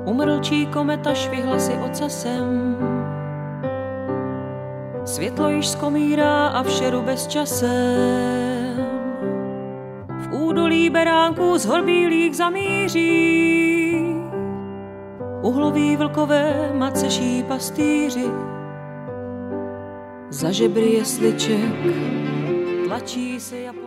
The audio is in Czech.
Umrlčí kometa švihla si ocasem. Světlo již skomírá a všeru bezčasem. V údolí beránků z hor bílých zamíří. Uhloví vlkové maceší pastýři. Za žebry jesliček tlačí se Japonci.